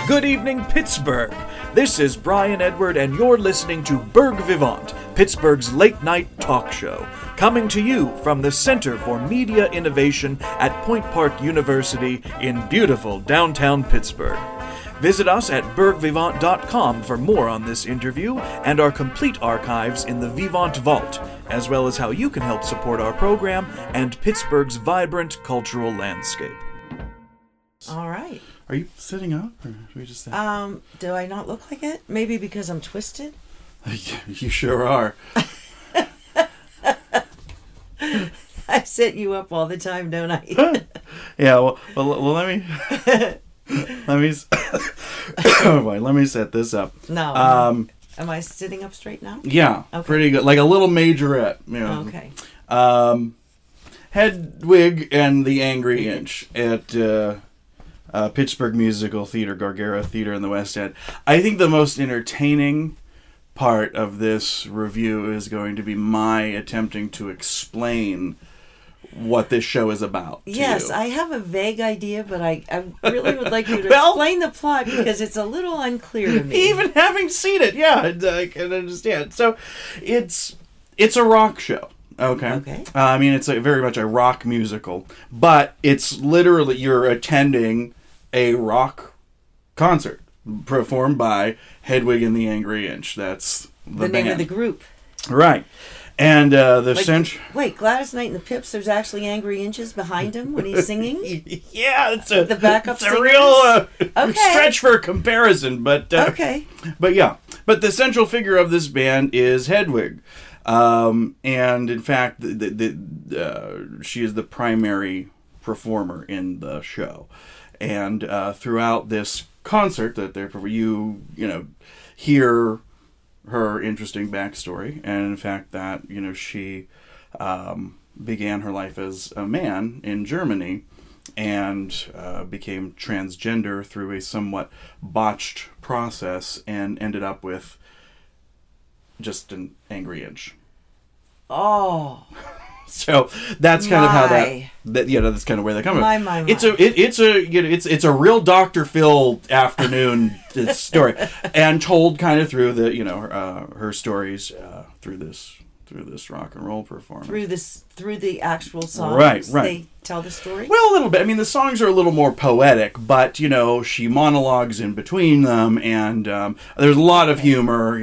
Good evening, Pittsburgh. This is Brian Edward, and you're listening to Berg Vivant, Pittsburgh's late-night talk show, coming to you from the Center for Media Innovation at Point Park University in beautiful downtown Pittsburgh. Visit us at bergvivant.com for more on this interview and our complete archives in the Vivant Vault, as well as how you can help support our program and Pittsburgh's vibrant cultural landscape. All right. Are you sitting up, or should we just? Do I not look like it? Maybe because I'm twisted. You sure are. I set you up all the time, don't I? Yeah. Well. Let me. Let me set this up. No. Am I sitting up straight now? Yeah. Okay. Pretty good. Like a little majorette. You know. Okay. Hedwig and the Angry Inch at Pittsburgh Musical Theater, Gargara Theater in the West End. I think the most entertaining part of this review is going to be my attempting to explain what this show is about. Yes, I have a vague idea, but I really would like you to explain the plot because it's a little unclear to me. Even having seen it, yeah, I can understand. So, it's a rock show. Okay. I mean, it's very much a rock musical, but it's literally you're attending a rock concert performed by Hedwig and the Angry Inch. That's the name band. of the group. Right. And Wait, Gladys Knight and the Pips, there's actually Angry Inches behind him when he's singing? Yeah, the backup it's a real stretch for comparison, but okay. But yeah. But the central figure of this band is Hedwig. And in fact, she is the primary performer in the show. And throughout this concert that you hear her interesting backstory, and in fact that she began her life as a man in Germany and became transgender through a somewhat botched process and ended up with just an Angry Inch. Oh. So that's kind of how that's kind of where they come from. It's a real Dr. Phil afternoon story, and told kind of through her stories through this rock and roll performance. Through the actual songs. Right. They tell the story. Well, a little bit. I mean, the songs are a little more poetic, but she monologues in between them, and there's a lot of humor.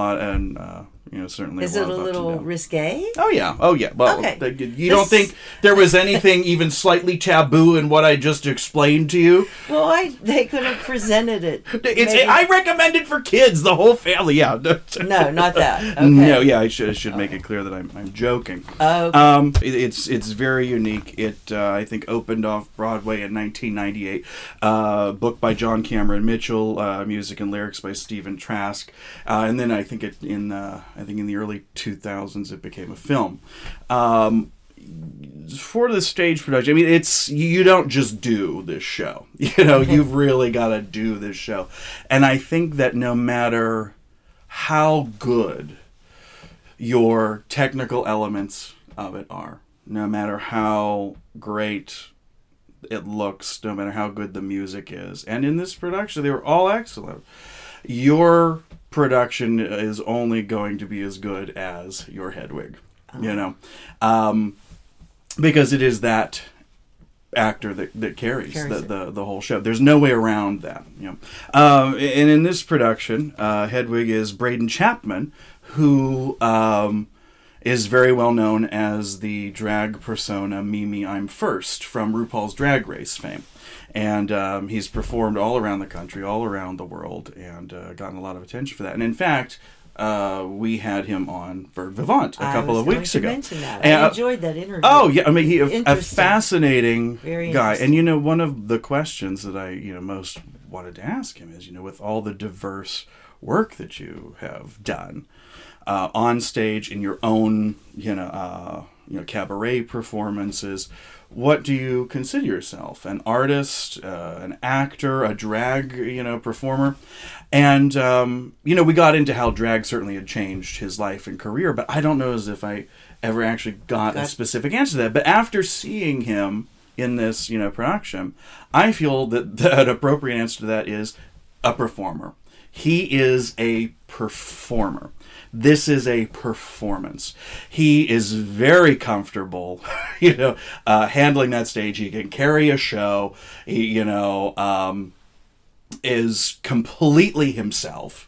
Certainly. Is it a little risque? Oh yeah. Well, okay. Don't think there was anything even slightly taboo in what I just explained to you? Well, they could have presented it. I recommend it for kids, the whole family. Yeah. No, not that. Okay. No, yeah, I should make it clear that I'm joking. Okay. It's very unique. It I think opened off Broadway in 1998. Book by John Cameron Mitchell, music and lyrics by Stephen Trask, and then I think in the early 2000s it became a film. For the stage production, I mean, you don't just do this show. You've really got to do this show. And I think that no matter how good your technical elements of it are, no matter how great it looks, no matter how good the music is, and in this production, they were all excellent. Your production is only going to be as good as your Hedwig, because it is that actor that carries the whole show. There's no way around that, and in this production, Hedwig is Braden Chapman, who is very well known as the drag persona Mimi I'm First from RuPaul's Drag Race fame. And he's performed all around the country, all around the world, and gotten a lot of attention for that. And in fact, we had him on Berg Vivant a couple of weeks ago. I enjoyed that interview. Oh yeah, I mean, he's a fascinating guy. And one of the questions that I most wanted to ask him is, with all the diverse work that you have done on stage in your own, cabaret performances. What do you consider yourself? An artist, an actor, a drag, performer? And, we got into how drag certainly had changed his life and career, but I don't know as if I ever actually got a specific answer to that. But after seeing him in this, production, I feel that an appropriate answer to that is a performer. He is a performer. This is a performance. He is very comfortable, handling that stage. He can carry a show. He, is completely himself.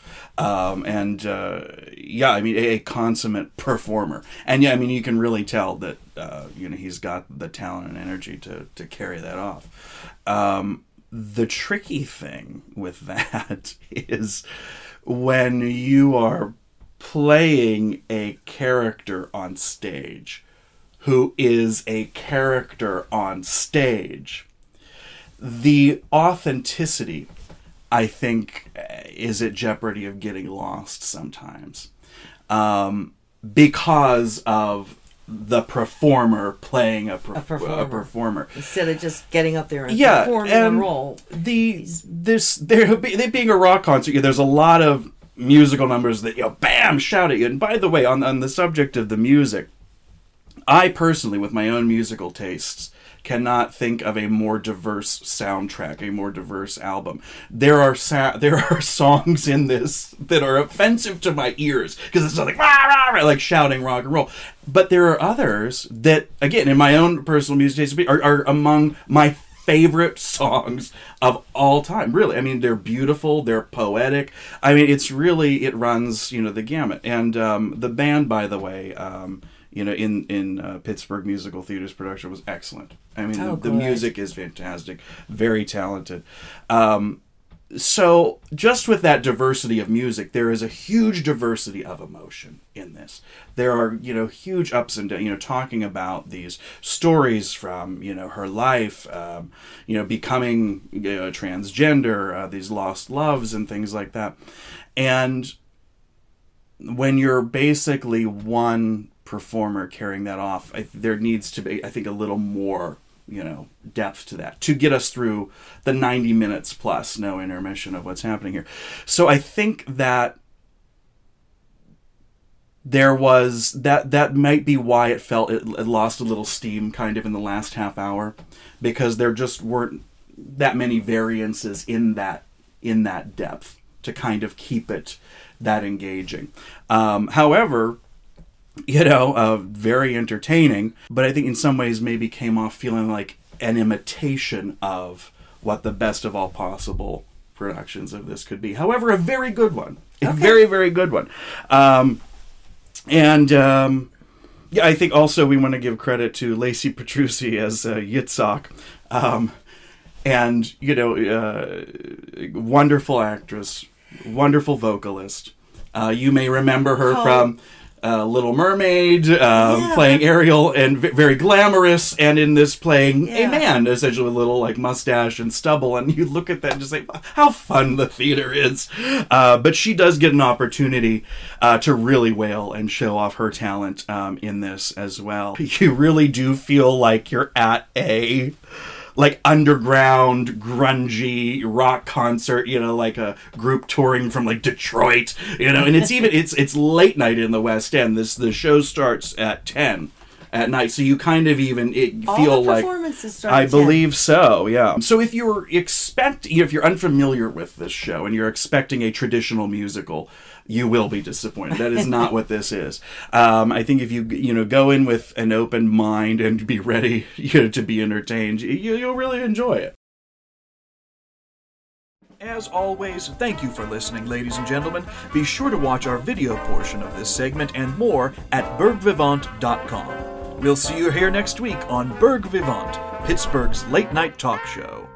A consummate performer. And you can really tell that, he's got the talent and energy to carry that off. The tricky thing with that is when you are playing a character on stage who is a character on stage, the authenticity, I think, is at jeopardy of getting lost sometimes, because of the performer playing a performer instead of just getting up there and performing a role. There being a rock concert, there's a lot of musical numbers that bam, shout at you. And by the way, on the subject of the music, I personally, with my own musical tastes, cannot think of a more diverse soundtrack, a more diverse album. There are songs in this that are offensive to my ears because it's like rah, rah, like shouting rock and roll. But there are others that, again, in my own personal music taste, are among my favorite songs of all time. Really, they're beautiful, they're poetic. It runs the gamut. And the band, by the way, in Pittsburgh Musical Theater's production was excellent. The music is fantastic, very talented. So just with that diversity of music, there is a huge diversity of emotion in this. There are, huge ups and downs, talking about these stories from, her life, becoming transgender, these lost loves and things like that. And when you're basically one performer carrying that off, there needs to be, I think, a little more depth to that to get us through the 90 minutes plus no intermission of what's happening here. So I think that there was that might be why it lost a little steam kind of in the last half hour, because there just weren't that many variances in that depth to kind of keep it that engaging. However, very entertaining, but I think in some ways maybe came off feeling like an imitation of what the best of all possible productions of this could be. However, a very good one. A very, very good one. I think also we want to give credit to Lacey Petrucci as Yitzhak. Wonderful actress, wonderful vocalist. You may remember her from Little Mermaid, playing Ariel, and very glamorous, and in this playing a man, essentially with a little mustache and stubble, and you look at that and just say, how fun the theater is. But she does get an opportunity to really wail and show off her talent in this as well. You really do feel like you're at a underground, grungy rock concert, like a group touring from Detroit, and it's late night in the West End. The show starts at 10 at night, so you kind of feel like performances start I believe so, yeah. So if you're unfamiliar with this show and you're expecting a traditional musical, you will be disappointed. That is not what this is. I think if you go in with an open mind and be ready to be entertained, you'll really enjoy it. As always, thank you for listening, ladies and gentlemen. Be sure to watch our video portion of this segment and more at bergvivant.com. We'll see you here next week on Berg Vivant, Pittsburgh's late night talk show.